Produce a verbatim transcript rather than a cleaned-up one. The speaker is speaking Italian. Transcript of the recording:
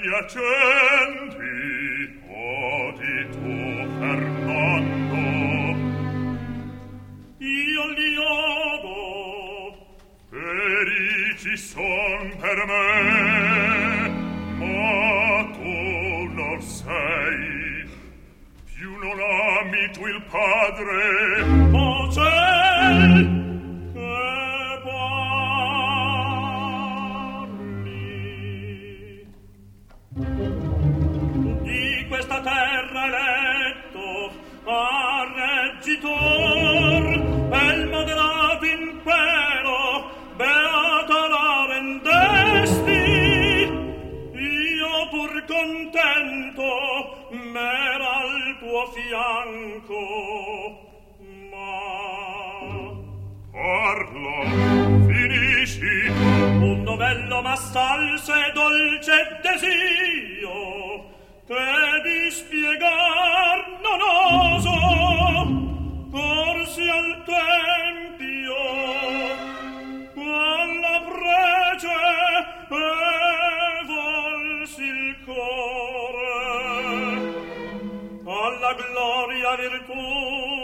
accenti, odi tu, Fernando. Io li odo, felici son per me, ma tu non sei, più non ami tu il padre, o ciel che di questa terra eletto a reggitor bel moderato impero beata la rendesti io pur contento m'era al tuo fianco ma parla finisci un novello m'assalse dolce desio che di spiegar non oso corsi al tempio alla prece e volsi il cuore alla gloria virtù